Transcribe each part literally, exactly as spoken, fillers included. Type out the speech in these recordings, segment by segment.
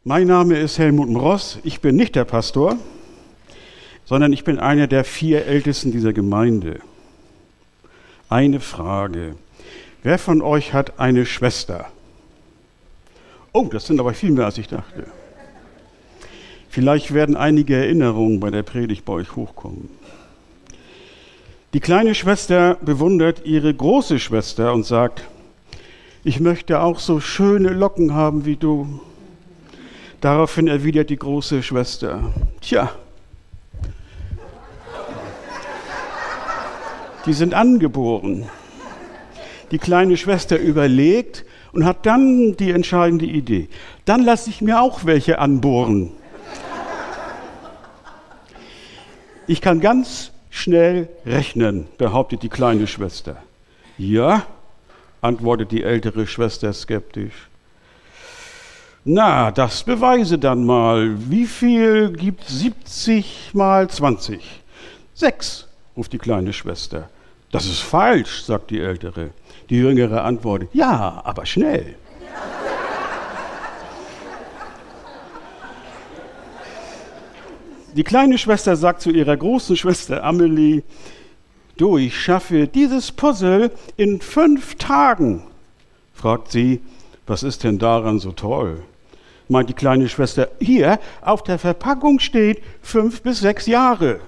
Mein Name ist Helmut Mross. Ich bin nicht der Pastor, sondern ich bin einer der vier Ältesten dieser Gemeinde. Eine Frage. Wer von euch hat eine Schwester? Oh, das sind aber viel mehr, als ich dachte. Vielleicht werden einige Erinnerungen bei der Predigt bei euch hochkommen. Die kleine Schwester bewundert ihre große Schwester und sagt, ich möchte auch so schöne Locken haben wie du. Daraufhin erwidert die große Schwester, tja, die sind angeboren. Die kleine Schwester überlegt und hat dann die entscheidende Idee. Dann lasse ich mir auch welche anbohren. Ich kann ganz schnell rechnen, behauptet die kleine Schwester. Ja, antwortet die ältere Schwester skeptisch. Na, das beweise dann mal. Wie viel gibt siebzig mal zwanzig? Sechs, ruft die kleine Schwester. Das ist falsch, sagt die ältere. Die jüngere antwortet, ja, aber schnell. Die kleine Schwester sagt zu ihrer großen Schwester Amelie, du, ich schaffe dieses Puzzle in fünf Tagen. Fragt sie, was ist denn daran so toll? Meint die kleine Schwester, hier auf der Verpackung steht fünf bis sechs Jahre.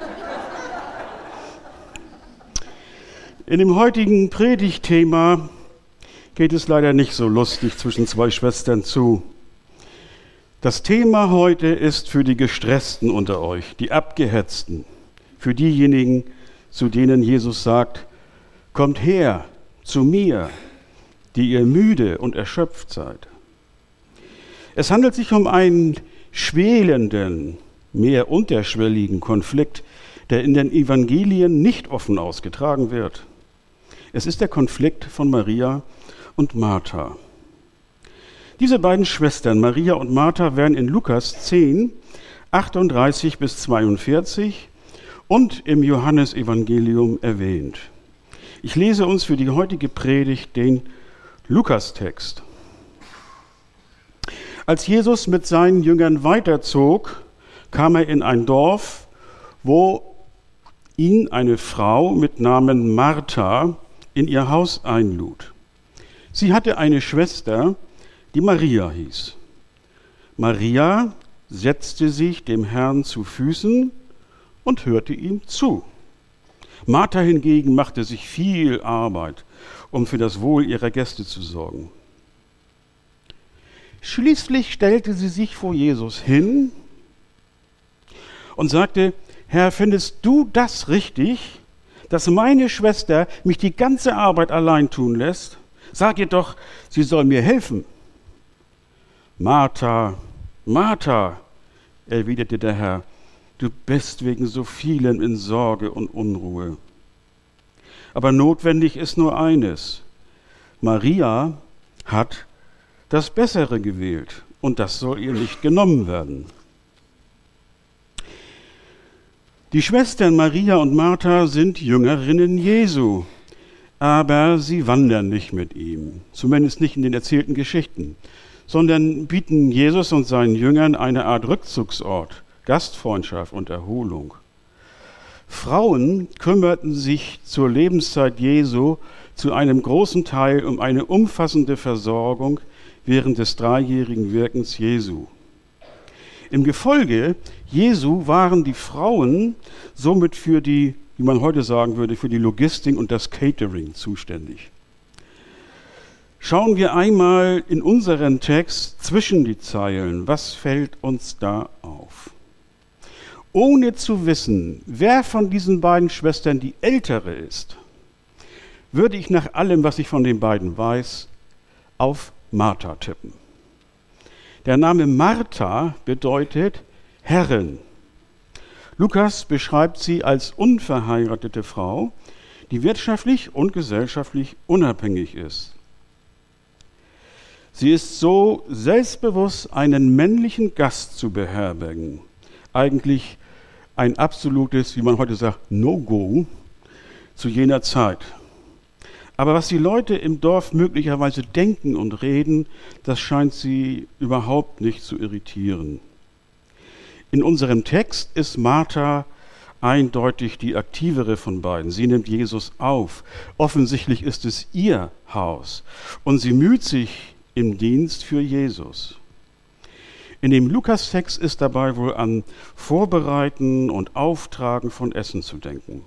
In dem heutigen Predigtthema geht es leider nicht so lustig zwischen zwei Schwestern zu. Das Thema heute ist für die Gestressten unter euch, die Abgehetzten, für diejenigen, zu denen Jesus sagt, kommt her zu mir, die ihr müde und erschöpft seid. Es handelt sich um einen schwelenden, mehr unterschwelligen Konflikt, der in den Evangelien nicht offen ausgetragen wird. Es ist der Konflikt von Maria und Martha. Diese beiden Schwestern, Maria und Martha, werden in Lukas zehn, achtunddreißig bis zweiundvierzig und im Johannesevangelium erwähnt. Ich lese uns für die heutige Predigt den Lukastext. Als Jesus mit seinen Jüngern weiterzog, kam er in ein Dorf, wo ihn eine Frau mit Namen Martha in ihr Haus einlud. Sie hatte eine Schwester, die Maria hieß. Maria setzte sich dem Herrn zu Füßen und hörte ihm zu. Martha hingegen machte sich viel Arbeit, um für das Wohl ihrer Gäste zu sorgen. Schließlich stellte sie sich vor Jesus hin und sagte, Herr, findest du das richtig, dass meine Schwester mich die ganze Arbeit allein tun lässt? Sag ihr doch, sie soll mir helfen. Martha, Martha, erwiderte der Herr, du bist wegen so vielem in Sorge und Unruhe. Aber notwendig ist nur eines. Maria hat das Bessere gewählt und das soll ihr nicht genommen werden. Die Schwestern Maria und Martha sind Jüngerinnen Jesu, aber sie wandern nicht mit ihm, zumindest nicht in den erzählten Geschichten, sondern bieten Jesus und seinen Jüngern eine Art Rückzugsort, Gastfreundschaft und Erholung. Frauen kümmerten sich zur Lebenszeit Jesu zu einem großen Teil um eine umfassende Versorgung während des dreijährigen Wirkens Jesu. Im Gefolge Jesu waren die Frauen somit für die, wie man heute sagen würde, für die Logistik und das Catering zuständig. Schauen wir einmal in unseren Text zwischen die Zeilen. Was fällt uns da auf? Ohne zu wissen, wer von diesen beiden Schwestern die ältere ist, würde ich nach allem, was ich von den beiden weiß, auf Martha tippen. Der Name Martha bedeutet Herrin. Lukas beschreibt sie als unverheiratete Frau, die wirtschaftlich und gesellschaftlich unabhängig ist. Sie ist so selbstbewusst, einen männlichen Gast zu beherbergen. Eigentlich ein absolutes, wie man heute sagt, No-Go zu jener Zeit. Aber was die Leute im Dorf möglicherweise denken und reden, das scheint sie überhaupt nicht zu irritieren. In unserem Text ist Martha eindeutig die aktivere von beiden. Sie nimmt Jesus auf. Offensichtlich ist es ihr Haus. Und sie müht sich im Dienst für Jesus. In dem Lukas-Text ist dabei wohl an Vorbereiten und Auftragen von Essen zu denken.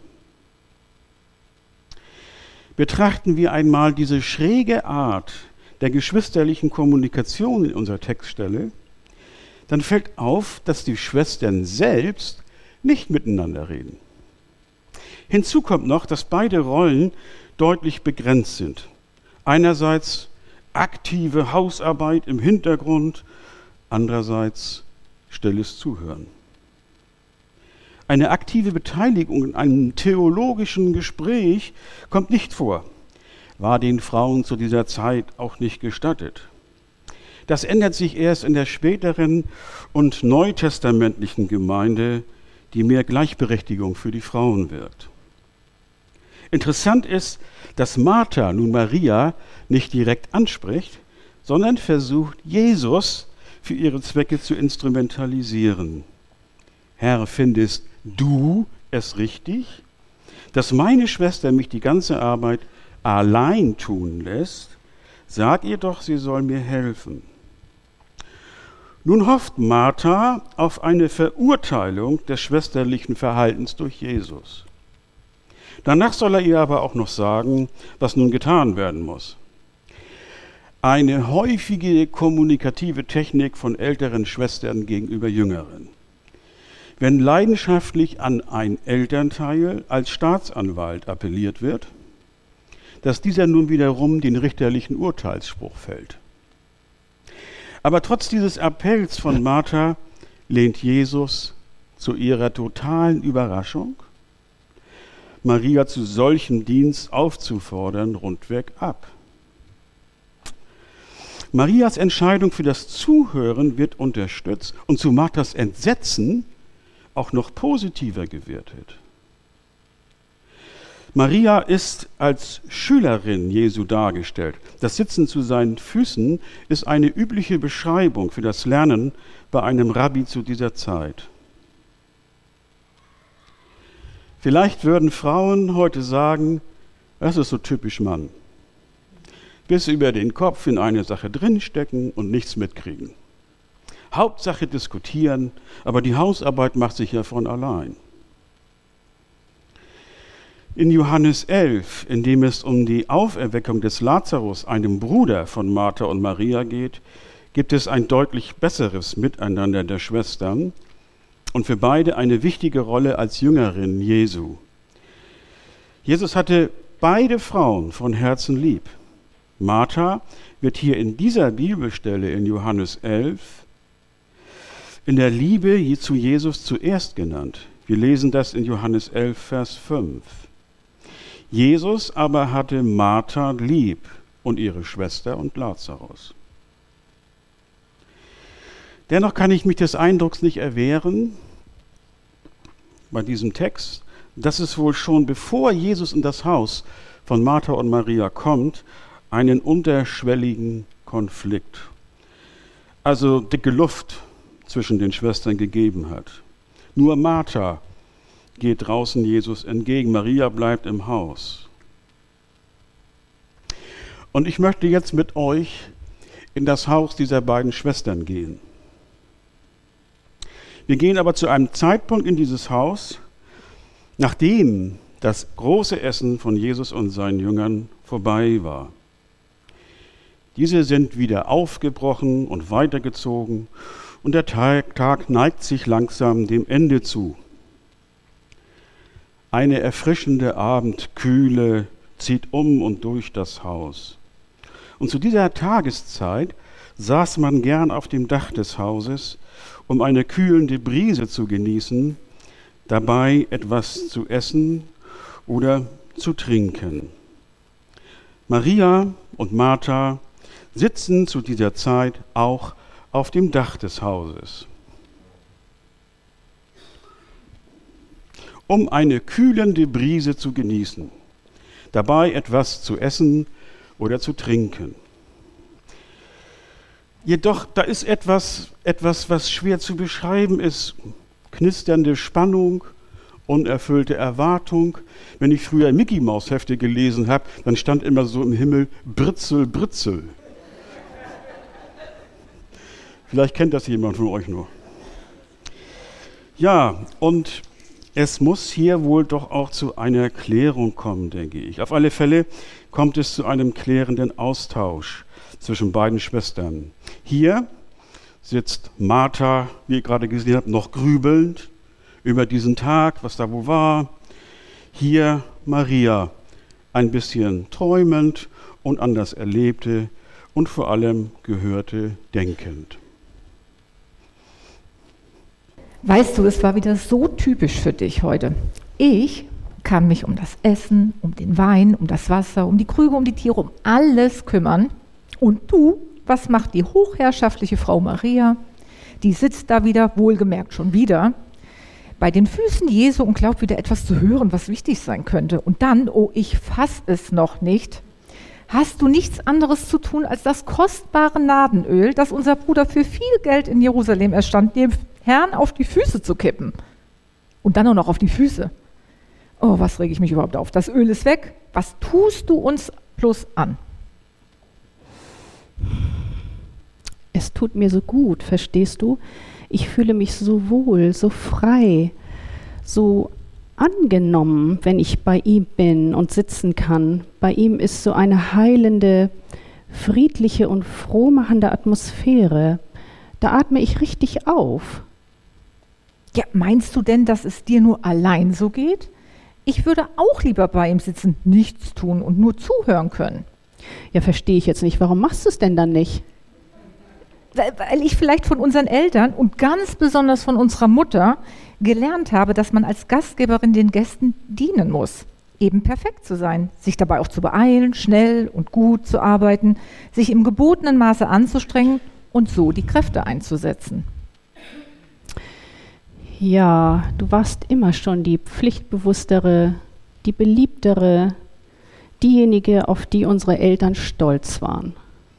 Betrachten wir einmal diese schräge Art der geschwisterlichen Kommunikation in unserer Textstelle, dann fällt auf, dass die Schwestern selbst nicht miteinander reden. Hinzu kommt noch, dass beide Rollen deutlich begrenzt sind. Einerseits aktive Hausarbeit im Hintergrund, andererseits stilles Zuhören. Eine aktive Beteiligung in einem theologischen Gespräch kommt nicht vor, war den Frauen zu dieser Zeit auch nicht gestattet. Das ändert sich erst in der späteren und neutestamentlichen Gemeinde, die mehr Gleichberechtigung für die Frauen wirkt. Interessant ist, dass Martha nun Maria nicht direkt anspricht, sondern versucht, Jesus für ihre Zwecke zu instrumentalisieren. Herr, findest du es richtig, dass meine Schwester mich die ganze Arbeit allein tun lässt? Sag ihr doch, sie soll mir helfen. Nun hofft Martha auf eine Verurteilung des schwesterlichen Verhaltens durch Jesus. Danach soll er ihr aber auch noch sagen, was nun getan werden muss. Eine häufige kommunikative Technik von älteren Schwestern gegenüber Jüngeren. Wenn leidenschaftlich an ein Elternteil als Staatsanwalt appelliert wird, dass dieser nun wiederum den richterlichen Urteilsspruch fällt. Aber trotz dieses Appells von Martha lehnt Jesus zu ihrer totalen Überraschung, Maria zu solchem Dienst aufzufordern, rundweg ab. Marias Entscheidung für das Zuhören wird unterstützt und zu Marthas Entsetzen auch noch positiver gewertet. Maria ist als Schülerin Jesu dargestellt. Das Sitzen zu seinen Füßen ist eine übliche Beschreibung für das Lernen bei einem Rabbi zu dieser Zeit. Vielleicht würden Frauen heute sagen, das ist so typisch Mann. Bis über den Kopf in eine Sache drinstecken und nichts mitkriegen. Hauptsache diskutieren, aber die Hausarbeit macht sich ja von allein. In Johannes elf, in dem es um die Auferweckung des Lazarus, einem Bruder von Martha und Maria geht, gibt es ein deutlich besseres Miteinander der Schwestern und für beide eine wichtige Rolle als Jüngerin Jesu. Jesus hatte beide Frauen von Herzen lieb. Martha wird hier in dieser Bibelstelle in Johannes elf in der Liebe zu Jesus zuerst genannt. Wir lesen das in Johannes elf, Vers fünf. Jesus aber hatte Martha lieb und ihre Schwester und Lazarus. Dennoch kann ich mich des Eindrucks nicht erwehren, bei diesem Text, dass es wohl schon bevor Jesus in das Haus von Martha und Maria kommt, einen unterschwelligen Konflikt, also dicke Luft zwischen den Schwestern gegeben hat. Nur Martha geht draußen Jesus entgegen, Maria bleibt im Haus. Und ich möchte jetzt mit euch in das Haus dieser beiden Schwestern gehen. Wir gehen aber zu einem Zeitpunkt in dieses Haus, nachdem das große Essen von Jesus und seinen Jüngern vorbei war. Diese sind wieder aufgebrochen und weitergezogen und der Tag, Tag neigt sich langsam dem Ende zu. Eine erfrischende Abendkühle zieht um und durch das Haus. Und zu dieser Tageszeit saß man gern auf dem Dach des Hauses, um eine kühlende Brise zu genießen, dabei etwas zu essen oder zu trinken. Maria und Martha sitzen zu dieser Zeit auch auf dem Dach des Hauses, um eine kühlende Brise zu genießen. dabei etwas zu essen oder zu trinken. Jedoch, da ist etwas, etwas, was schwer zu beschreiben ist. Knisternde Spannung, unerfüllte Erwartung. Wenn ich früher Mickey-Maus-Hefte gelesen habe, dann stand immer so im Himmel Britzel, Britzel. Vielleicht kennt das jemand von euch noch. Ja, und es muss hier wohl doch auch zu einer Klärung kommen, denke ich. Auf alle Fälle kommt es zu einem klärenden Austausch zwischen beiden Schwestern. Hier sitzt Martha, wie ihr gerade gesehen habt, noch grübelnd über diesen Tag, was da wo war. Hier Maria, ein bisschen träumend und an das Erlebte und vor allem Gehörte denkend. Weißt du, es war wieder so typisch für dich heute. Ich kann mich um das Essen, um den Wein, um das Wasser, um die Krüge, um die Tiere, um alles kümmern. Und du, was macht die hochherrschaftliche Frau Maria? Die sitzt da wieder, wohlgemerkt schon wieder, bei den Füßen Jesu und glaubt wieder etwas zu hören, was wichtig sein könnte. Und dann, oh, ich fass es noch nicht, hast du nichts anderes zu tun, als das kostbare Nadenöl, das unser Bruder für viel Geld in Jerusalem erstand, dem Herrn auf die Füße zu kippen. Und dann auch noch auf die Füße. Oh, was rege ich mich überhaupt auf? Das Öl ist weg. Was tust du uns bloß an? Es tut mir so gut, verstehst du? Ich fühle mich so wohl, so frei, so angenommen, wenn ich bei ihm bin und sitzen kann. Bei ihm ist so eine heilende, friedliche und frohmachende Atmosphäre. Da atme ich richtig auf. Ja, meinst du denn, dass es dir nur allein so geht? Ich würde auch lieber bei ihm sitzen, nichts tun und nur zuhören können. Ja, verstehe ich jetzt nicht. Warum machst du es denn dann nicht? Weil ich vielleicht von unseren Eltern und ganz besonders von unserer Mutter gelernt habe, dass man als Gastgeberin den Gästen dienen muss. Eben perfekt zu sein, sich dabei auch zu beeilen, schnell und gut zu arbeiten, sich im gebotenen Maße anzustrengen und so die Kräfte einzusetzen. Ja, du warst immer schon die pflichtbewusstere, die beliebtere, diejenige, auf die unsere Eltern stolz waren.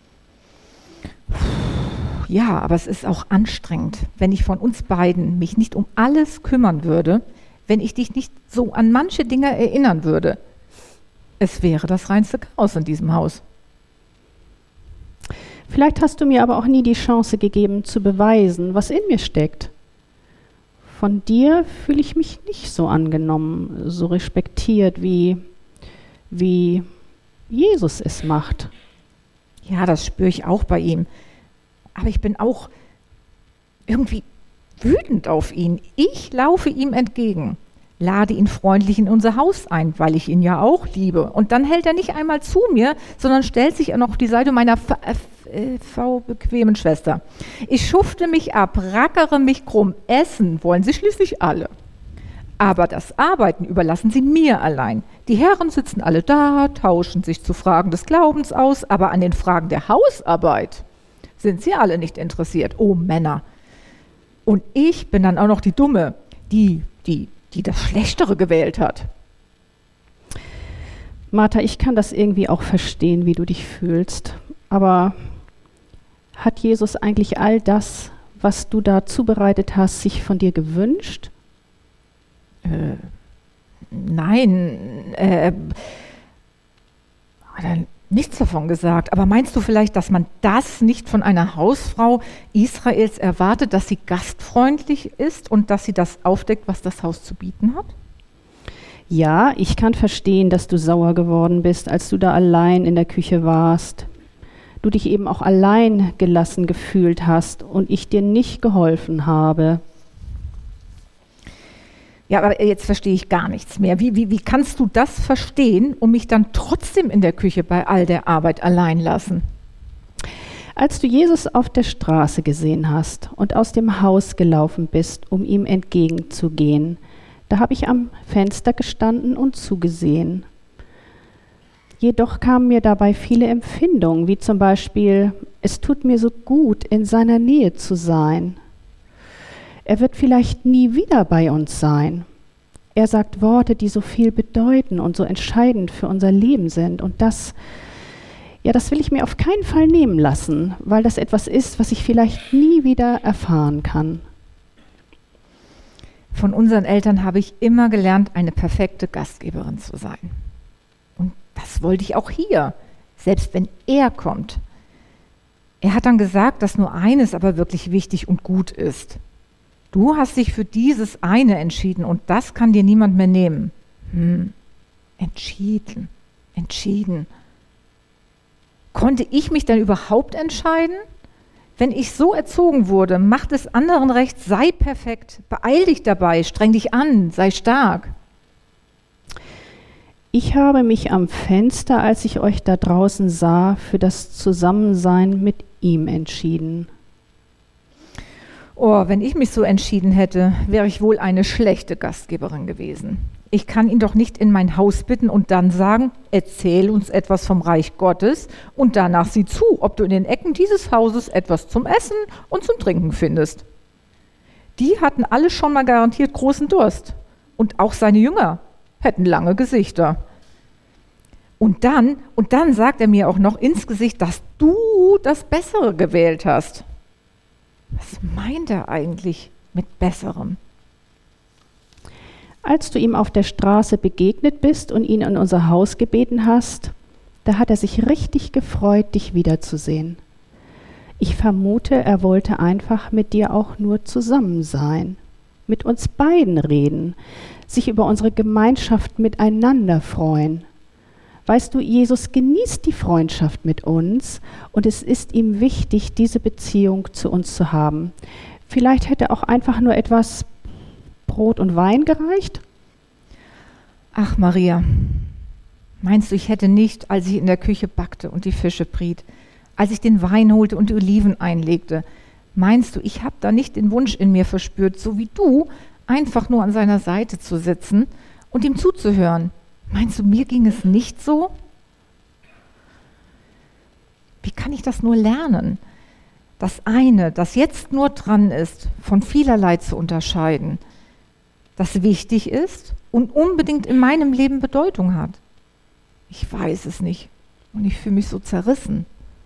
Ja, aber es ist auch anstrengend, wenn ich von uns beiden mich nicht um alles kümmern würde, wenn ich dich nicht so an manche Dinge erinnern würde. Es wäre das reinste Chaos in diesem Haus. Vielleicht hast du mir aber auch nie die Chance gegeben, zu beweisen, was in mir steckt. Von dir fühle ich mich nicht so angenommen, so respektiert, wie, wie Jesus es macht. Ja, das spüre ich auch bei ihm. Aber ich bin auch irgendwie wütend auf ihn. Ich laufe ihm entgegen, lade ihn freundlich in unser Haus ein, weil ich ihn ja auch liebe. Und dann hält er nicht einmal zu mir, sondern stellt sich noch auf die Seite meiner V-bequemen Schwester. Ich schufte mich ab, rackere mich krumm. Essen wollen sie schließlich alle. Aber das Arbeiten überlassen sie mir allein. Die Herren sitzen alle da, tauschen sich zu Fragen des Glaubens aus, aber an den Fragen der Hausarbeit sind sie alle nicht interessiert. Oh Männer. Und ich bin dann auch noch die Dumme, die, die, die das Schlechtere gewählt hat. Martha, ich kann das irgendwie auch verstehen, wie du dich fühlst. Aber hat Jesus eigentlich all das, was du da zubereitet hast, sich von dir gewünscht? Äh, nein, äh, hat er nichts davon gesagt. Aber meinst du vielleicht, dass man das nicht von einer Hausfrau Israels erwartet, dass sie gastfreundlich ist und dass sie das aufdeckt, was das Haus zu bieten hat? Ja, ich kann verstehen, dass du sauer geworden bist, als du da allein in der Küche warst. Du dich eben auch allein gelassen gefühlt hast und ich dir nicht geholfen habe. Ja, aber jetzt verstehe ich gar nichts mehr. Wie, wie, wie kannst du das verstehen und mich dann trotzdem in der Küche bei all der Arbeit allein lassen? Als du Jesus auf der Straße gesehen hast und aus dem Haus gelaufen bist, um ihm entgegenzugehen, da habe ich am Fenster gestanden und zugesehen. Jedoch kamen mir dabei viele Empfindungen, wie zum Beispiel, es tut mir so gut, in seiner Nähe zu sein. Er wird vielleicht nie wieder bei uns sein. Er sagt Worte, die so viel bedeuten und so entscheidend für unser Leben sind. Und das, ja, das will ich mir auf keinen Fall nehmen lassen, weil das etwas ist, was ich vielleicht nie wieder erfahren kann. Von unseren Eltern habe ich immer gelernt, eine perfekte Gastgeberin zu sein. Und das wollte ich auch hier, selbst wenn er kommt. Er hat dann gesagt, dass nur eines aber wirklich wichtig und gut ist. Du hast dich für dieses eine entschieden und das kann dir niemand mehr nehmen. Hm. Entschieden, entschieden. Konnte ich mich denn überhaupt entscheiden? Wenn ich so erzogen wurde, mach es anderen recht, sei perfekt, beeil dich dabei, streng dich an, sei stark. Ich habe mich am Fenster, als ich euch da draußen sah, für das Zusammensein mit ihm entschieden. Oh, wenn ich mich so entschieden hätte, wäre ich wohl eine schlechte Gastgeberin gewesen. Ich kann ihn doch nicht in mein Haus bitten und dann sagen, erzähl uns etwas vom Reich Gottes und danach sieh zu, ob du in den Ecken dieses Hauses etwas zum Essen und zum Trinken findest. Die hatten alle schon mal garantiert großen Durst und auch seine Jünger hätten lange Gesichter. Und dann, und dann sagt er mir auch noch ins Gesicht, dass du das Bessere gewählt hast. Was meint er eigentlich mit Besserem? Als du ihm auf der Straße begegnet bist und ihn in unser Haus gebeten hast, da hat er sich richtig gefreut, dich wiederzusehen. Ich vermute, er wollte einfach mit dir auch nur zusammen sein, mit uns beiden reden, sich über unsere Gemeinschaft miteinander freuen. Weißt du, Jesus genießt die Freundschaft mit uns und es ist ihm wichtig, diese Beziehung zu uns zu haben. Vielleicht hätte auch einfach nur etwas Brot und Wein gereicht? Ach, Maria, meinst du, ich hätte nicht, als ich in der Küche backte und die Fische briet, als ich den Wein holte und die Oliven einlegte, meinst du, ich habe da nicht den Wunsch in mir verspürt, so wie du, einfach nur an seiner Seite zu sitzen und ihm zuzuhören? Meinst du, mir ging es nicht so? Wie kann ich das nur lernen? Das eine, das jetzt nur dran ist, von vielerlei zu unterscheiden, das wichtig ist und unbedingt in meinem Leben Bedeutung hat. Ich weiß es nicht und ich fühle mich so zerrissen.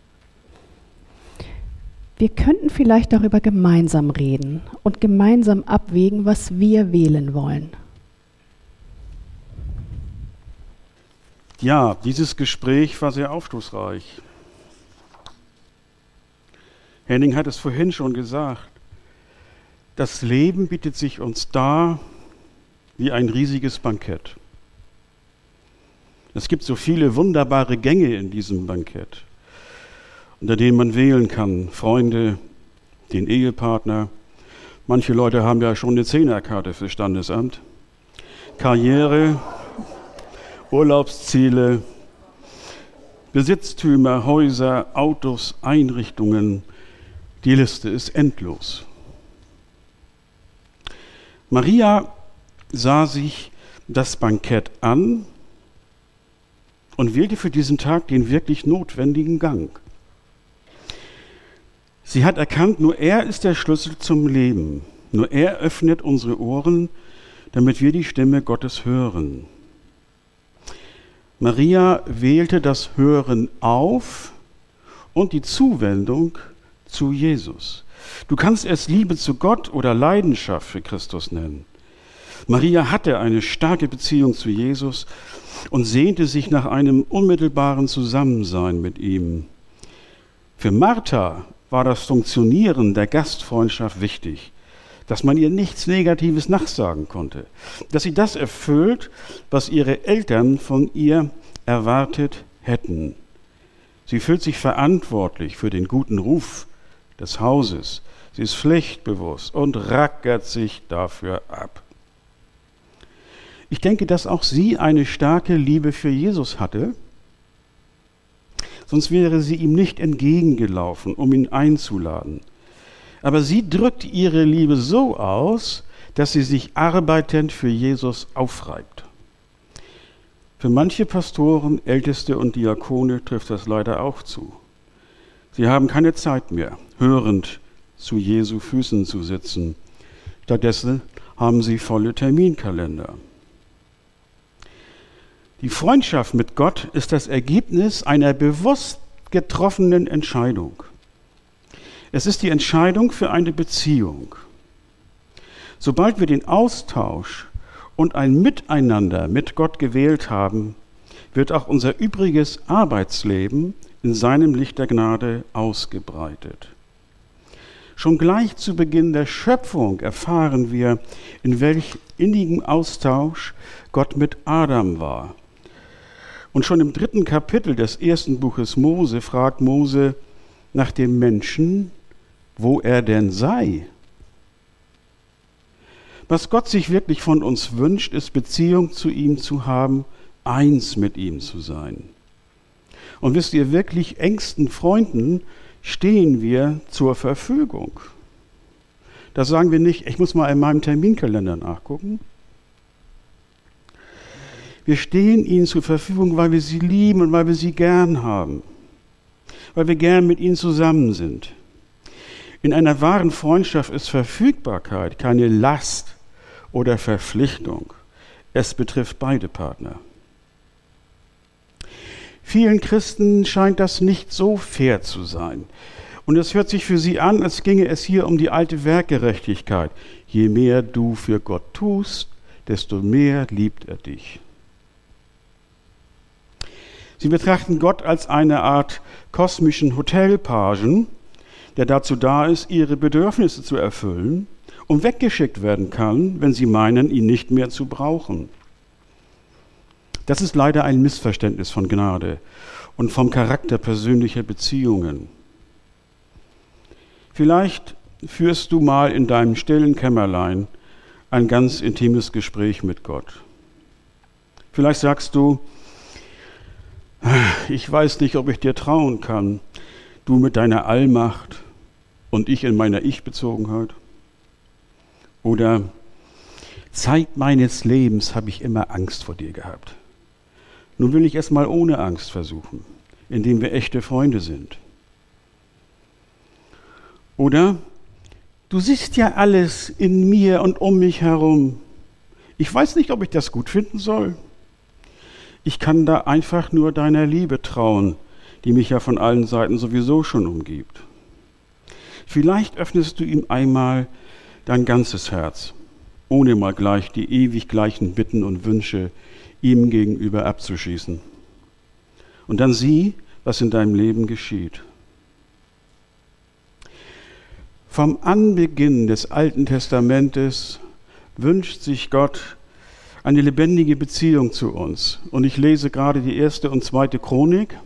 Wir könnten vielleicht darüber gemeinsam reden und gemeinsam abwägen, was wir wählen wollen. Ja, dieses Gespräch war sehr aufschlussreich. Henning hat es vorhin schon gesagt. Das Leben bietet sich uns dar wie ein riesiges Bankett. Es gibt so viele wunderbare Gänge in diesem Bankett, unter denen man wählen kann. Freunde, den Ehepartner. Manche Leute haben ja schon eine Zehnerkarte für Standesamt. Karriere, Urlaubsziele, Besitztümer, Häuser, Autos, Einrichtungen. Die Liste ist endlos. Maria sah sich das Bankett an und wählte für diesen Tag den wirklich notwendigen Gang. Sie hat erkannt, nur er ist der Schlüssel zum Leben. Nur er öffnet unsere Ohren, damit wir die Stimme Gottes hören. Maria wählte das Hören auf und die Zuwendung zu Jesus. Du kannst es Liebe zu Gott oder Leidenschaft für Christus nennen. Maria hatte eine starke Beziehung zu Jesus und sehnte sich nach einem unmittelbaren Zusammensein mit ihm. Für Martha war das Funktionieren der Gastfreundschaft wichtig, dass man ihr nichts Negatives nachsagen konnte, dass sie das erfüllt, was ihre Eltern von ihr erwartet hätten. Sie fühlt sich verantwortlich für den guten Ruf des Hauses. Sie ist pflichtbewusst und rackert sich dafür ab. Ich denke, dass auch sie eine starke Liebe für Jesus hatte, sonst wäre sie ihm nicht entgegengelaufen, um ihn einzuladen. Aber sie drückt ihre Liebe so aus, dass sie sich arbeitend für Jesus aufreibt. Für manche Pastoren, Älteste und Diakone trifft das leider auch zu. Sie haben keine Zeit mehr, hörend zu Jesu Füßen zu sitzen. Stattdessen haben sie volle Terminkalender. Die Freundschaft mit Gott ist das Ergebnis einer bewusst getroffenen Entscheidung. Es ist die Entscheidung für eine Beziehung. Sobald wir den Austausch und ein Miteinander mit Gott gewählt haben, wird auch unser übriges Arbeitsleben in seinem Licht der Gnade ausgebreitet. Schon gleich zu Beginn der Schöpfung erfahren wir, in welch innigem Austausch Gott mit Adam war. Und schon im dritten Kapitel des ersten Buches Mose fragt Mose nach dem Menschen, wo er denn sei. Was Gott sich wirklich von uns wünscht, ist Beziehung zu ihm zu haben, eins mit ihm zu sein. Und wisst ihr, wirklich engsten Freunden stehen wir zur Verfügung. Da sagen wir nicht, ich muss mal in meinem Terminkalender nachgucken. Wir stehen ihnen zur Verfügung, weil wir sie lieben und weil wir sie gern haben. Weil wir gern mit ihnen zusammen sind. In einer wahren Freundschaft ist Verfügbarkeit keine Last oder Verpflichtung. Es betrifft beide Partner. Vielen Christen scheint das nicht so fair zu sein. Und es hört sich für sie an, als ginge es hier um die alte Werkgerechtigkeit. Je mehr du für Gott tust, desto mehr liebt er dich. Sie betrachten Gott als eine Art kosmischen Hotelpagen, der dazu da ist, ihre Bedürfnisse zu erfüllen und weggeschickt werden kann, wenn sie meinen, ihn nicht mehr zu brauchen. Das ist leider ein Missverständnis von Gnade und vom Charakter persönlicher Beziehungen. Vielleicht führst du mal in deinem stillen Kämmerlein ein ganz intimes Gespräch mit Gott. Vielleicht sagst du, ich weiß nicht, ob ich dir trauen kann, du mit deiner Allmacht und ich in meiner Ich-Bezogenheit. Oder Zeit meines Lebens habe ich immer Angst vor dir gehabt. Nun will ich es mal ohne Angst versuchen, indem wir echte Freunde sind. Oder du siehst ja alles in mir und um mich herum. Ich weiß nicht, ob ich das gut finden soll. Ich kann da einfach nur deiner Liebe trauen, die mich ja von allen Seiten sowieso schon umgibt. Vielleicht öffnest du ihm einmal dein ganzes Herz, ohne mal gleich die ewig gleichen Bitten und Wünsche ihm gegenüber abzuschießen. Und dann sieh, was in deinem Leben geschieht. Vom Anbeginn des Alten Testamentes wünscht sich Gott eine lebendige Beziehung zu uns. Und ich lese gerade die erste und zweite Chronik.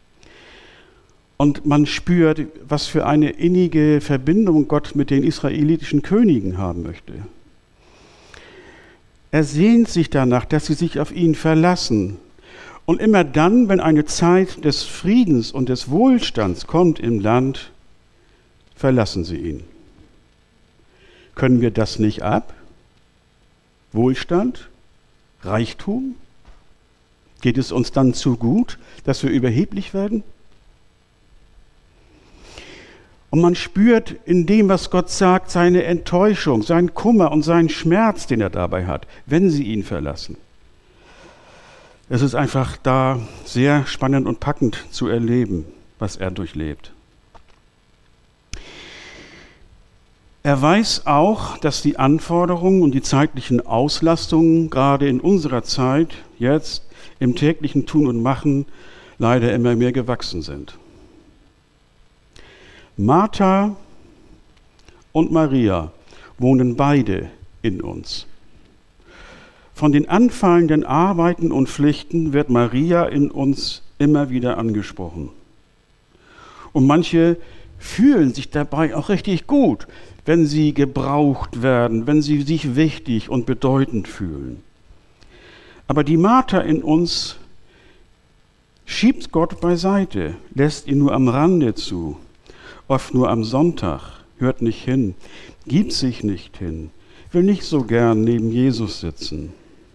Und man spürt, was für eine innige Verbindung Gott mit den israelitischen Königen haben möchte. Er sehnt sich danach, dass sie sich auf ihn verlassen. Und immer dann, wenn eine Zeit des Friedens und des Wohlstands kommt im Land, verlassen sie ihn. Können wir das nicht ab? Wohlstand? Reichtum? Geht es uns dann zu gut, dass wir überheblich werden? Und man spürt in dem, was Gott sagt, seine Enttäuschung, seinen Kummer und seinen Schmerz, den er dabei hat, wenn sie ihn verlassen. Es ist einfach da sehr spannend und packend zu erleben, was er durchlebt. Er weiß auch, dass die Anforderungen und die zeitlichen Auslastungen gerade in unserer Zeit, jetzt im täglichen Tun und Machen, leider immer mehr gewachsen sind. Martha und Maria wohnen beide in uns. Von den anfallenden Arbeiten und Pflichten wird Maria in uns immer wieder angesprochen. Und manche fühlen sich dabei auch richtig gut, wenn sie gebraucht werden, wenn sie sich wichtig und bedeutend fühlen. Aber die Martha in uns schiebt Gott beiseite, lässt ihn nur am Rande zu, oft nur am Sonntag, hört nicht hin, gibt sich nicht hin, will nicht so gern neben Jesus sitzen.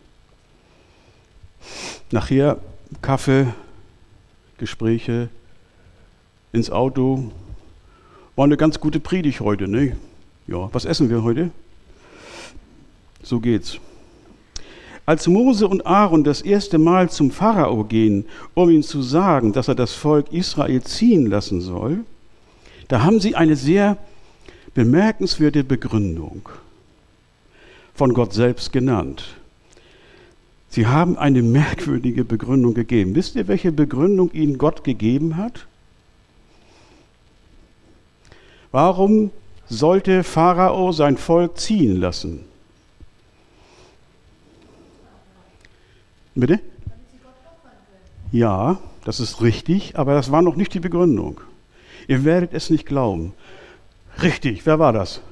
Nachher Kaffee, Gespräche, ins Auto. War eine ganz gute Predigt heute, ne? Ja, was essen wir heute? So geht's. Als Mose und Aaron das erste Mal zum Pharao gehen, um ihm zu sagen, dass er das Volk Israel ziehen lassen soll, da haben sie eine sehr bemerkenswerte Begründung von Gott selbst genannt. Sie haben eine merkwürdige Begründung gegeben. Wisst ihr, welche Begründung ihnen Gott gegeben hat? Warum sollte Pharao sein Volk ziehen lassen? Bitte? Ja, das ist richtig, aber das war noch nicht die Begründung. Ihr werdet es nicht glauben. Richtig, wer war das?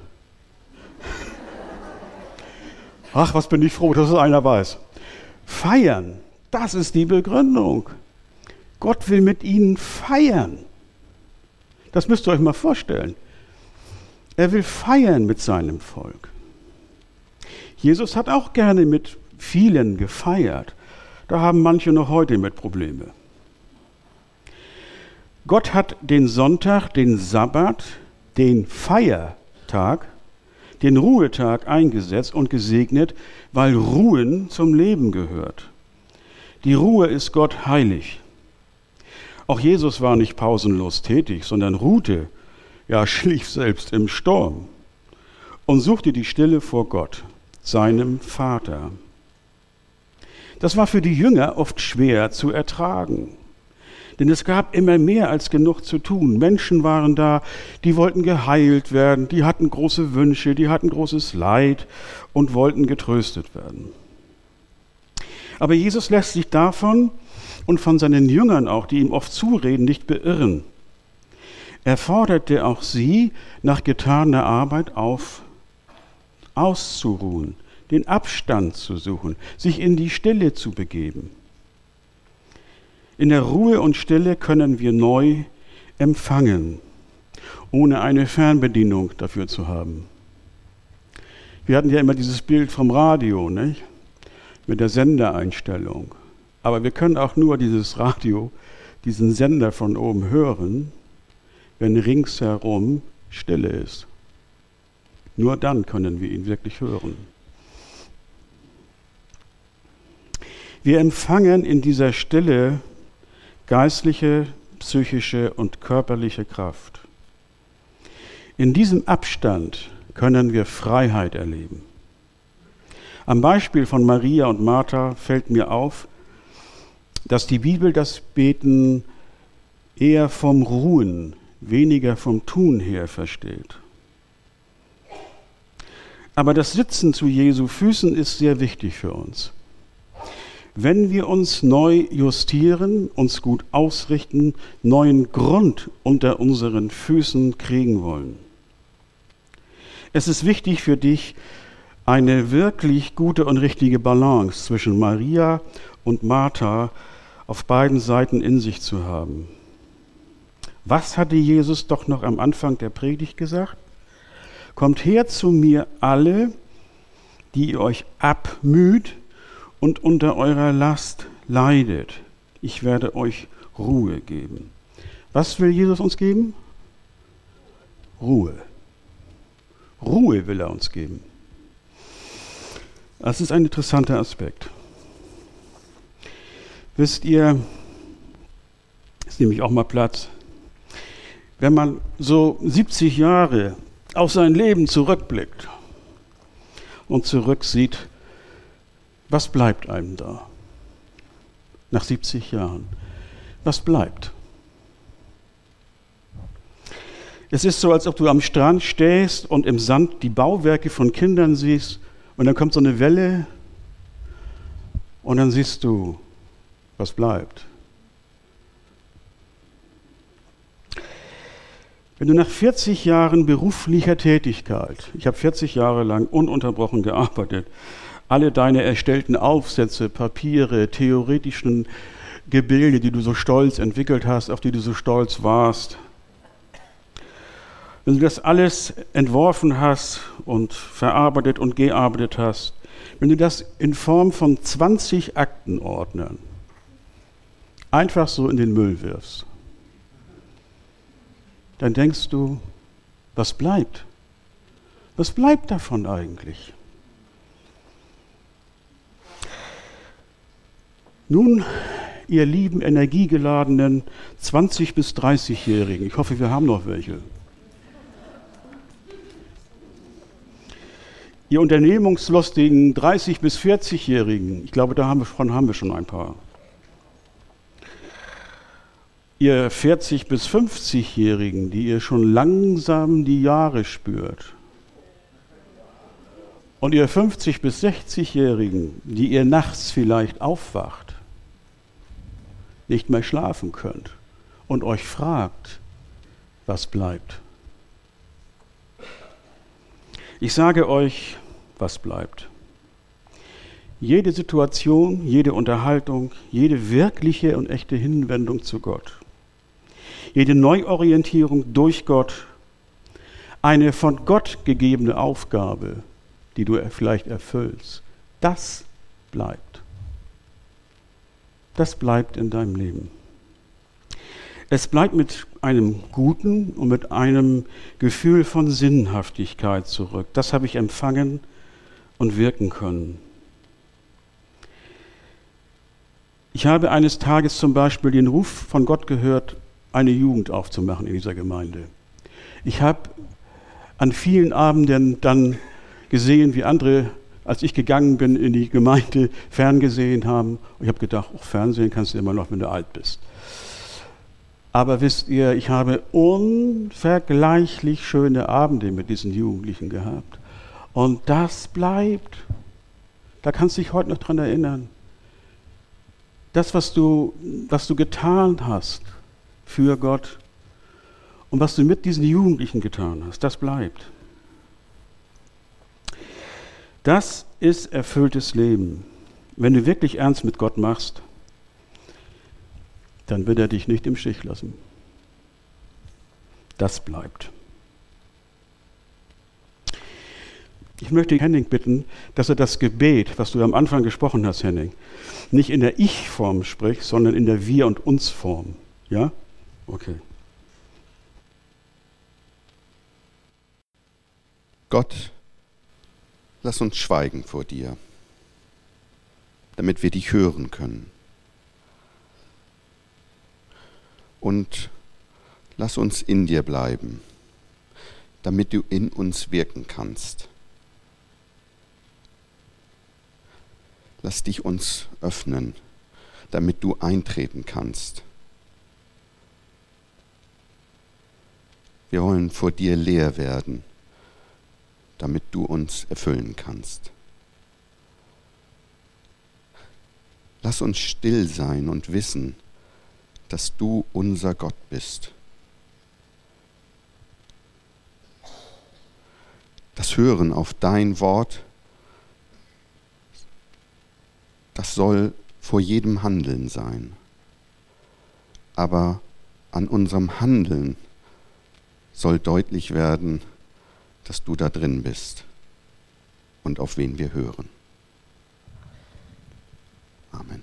Ach, was bin ich froh, dass es einer weiß. Feiern, das ist die Begründung. Gott will mit ihnen feiern. Das müsst ihr euch mal vorstellen. Er will feiern mit seinem Volk. Jesus hat auch gerne mit vielen gefeiert. Da haben manche noch heute mit Probleme. Gott hat den Sonntag, den Sabbat, den Feiertag, den Ruhetag eingesetzt und gesegnet, weil Ruhen zum Leben gehört. Die Ruhe ist Gott heilig. Auch Jesus war nicht pausenlos tätig, sondern ruhte, ja schlief selbst im Sturm und suchte die Stille vor Gott, seinem Vater. Das war für die Jünger oft schwer zu ertragen. Denn es gab immer mehr als genug zu tun. Menschen waren da, die wollten geheilt werden, die hatten große Wünsche, die hatten großes Leid und wollten getröstet werden. Aber Jesus lässt sich davon und von seinen Jüngern auch, die ihm oft zureden, nicht beirren. Er forderte auch sie, nach getaner Arbeit auf, auszuruhen, den Abstand zu suchen, sich in die Stille zu begeben. In der Ruhe und Stille können wir neu empfangen, ohne eine Fernbedienung dafür zu haben. Wir hatten ja immer dieses Bild vom Radio, nicht? Mit der Sendereinstellung. Aber wir können auch nur dieses Radio, diesen Sender von oben hören, wenn ringsherum Stille ist. Nur dann können wir ihn wirklich hören. Wir empfangen in dieser Stille geistliche, psychische und körperliche Kraft. In diesem Abstand können wir Freiheit erleben. Am Beispiel von Maria und Martha fällt mir auf, dass die Bibel das Beten eher vom Ruhen, weniger vom Tun her versteht. Aber das Sitzen zu Jesu Füßen ist sehr wichtig für uns. Wenn wir uns neu justieren, uns gut ausrichten, neuen Grund unter unseren Füßen kriegen wollen. Es ist wichtig für dich, eine wirklich gute und richtige Balance zwischen Maria und Martha auf beiden Seiten in sich zu haben. Was hatte Jesus doch noch am Anfang der Predigt gesagt? Kommt her zu mir alle, die ihr euch abmüht und unter eurer Last leidet. Ich werde euch Ruhe geben. Was will Jesus uns geben? Ruhe. Ruhe will er uns geben. Das ist ein interessanter Aspekt. Wisst ihr, jetzt nehme ich auch mal Platz, wenn man so siebzig Jahre auf sein Leben zurückblickt und zurücksieht, was bleibt einem da? Nach siebzig Jahren. Was bleibt? Es ist so, als ob du am Strand stehst und im Sand die Bauwerke von Kindern siehst und dann kommt so eine Welle und dann siehst du, was bleibt. Wenn du nach vierzig Jahren beruflicher Tätigkeit, ich habe vierzig Jahre lang ununterbrochen gearbeitet, alle deine erstellten Aufsätze, Papiere, theoretischen Gebilde, die du so stolz entwickelt hast, auf die du so stolz warst, wenn du das alles entworfen hast und verarbeitet und gearbeitet hast, wenn du das in Form von zwanzig Aktenordnern einfach so in den Müll wirfst, dann denkst du, was bleibt? Was bleibt davon eigentlich? Nun, ihr lieben, energiegeladenen zwanzig- bis dreißigjährigen, ich hoffe, wir haben noch welche. Ihr unternehmungslustigen dreißig- bis vierzigjährigen, ich glaube, davon haben wir schon ein paar. Ihr vierzig- bis fünfzigjährigen, die ihr schon langsam die Jahre spürt. Und ihr fünfzig- bis sechzigjährigen, die ihr nachts vielleicht aufwacht, nicht mehr schlafen könnt und euch fragt, was bleibt. Ich sage euch, was bleibt. Jede Situation, jede Unterhaltung, jede wirkliche und echte Hinwendung zu Gott, jede Neuorientierung durch Gott, eine von Gott gegebene Aufgabe, die du vielleicht erfüllst, das bleibt. Das bleibt in deinem Leben. Es bleibt mit einem guten und mit einem Gefühl von Sinnhaftigkeit zurück. Das habe ich empfangen und wirken können. Ich habe eines Tages zum Beispiel den Ruf von Gott gehört, eine Jugend aufzumachen in dieser Gemeinde. Ich habe an vielen Abenden dann gesehen, wie andere, als ich gegangen bin in die Gemeinde, ferngesehen haben. Und ich habe gedacht, oh, Fernsehen kannst du immer noch, wenn du alt bist. Aber wisst ihr, ich habe unvergleichlich schöne Abende mit diesen Jugendlichen gehabt. Und das bleibt. Da kannst du dich heute noch dran erinnern. Das, was du, was du getan hast für Gott und was du mit diesen Jugendlichen getan hast, das bleibt. Das ist erfülltes Leben. Wenn du wirklich ernst mit Gott machst, dann wird er dich nicht im Stich lassen. Das bleibt. Ich möchte Henning bitten, dass er das Gebet, was du am Anfang gesprochen hast, Henning, nicht in der Ich-Form spricht, sondern in der Wir- und Uns-Form. Ja? Okay. Gott, lass uns schweigen vor dir, damit wir dich hören können. Und lass uns in dir bleiben, damit du in uns wirken kannst. Lass dich uns öffnen, damit du eintreten kannst. Wir wollen vor dir leer werden, damit du uns erfüllen kannst. Lass uns still sein und wissen, dass du unser Gott bist. Das Hören auf dein Wort, das soll vor jedem Handeln sein. Aber an unserem Handeln soll deutlich werden, dass du da drin bist und auf wen wir hören. Amen.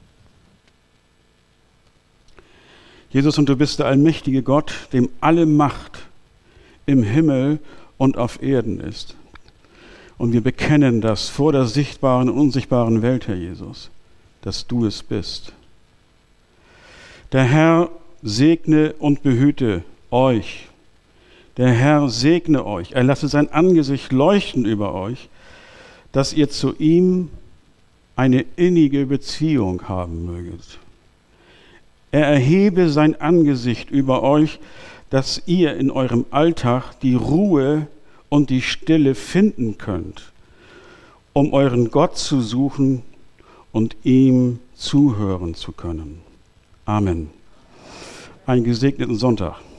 Jesus, und du bist der allmächtige Gott, dem alle Macht im Himmel und auf Erden ist. Und wir bekennen das vor der sichtbaren und unsichtbaren Welt, Herr Jesus, dass du es bist. Der Herr segne und behüte euch. Der Herr segne euch. Er lasse sein Angesicht leuchten über euch, dass ihr zu ihm eine innige Beziehung haben möget. Er erhebe sein Angesicht über euch, dass ihr in eurem Alltag die Ruhe und die Stille finden könnt, um euren Gott zu suchen und ihm zuhören zu können. Amen. Einen gesegneten Sonntag.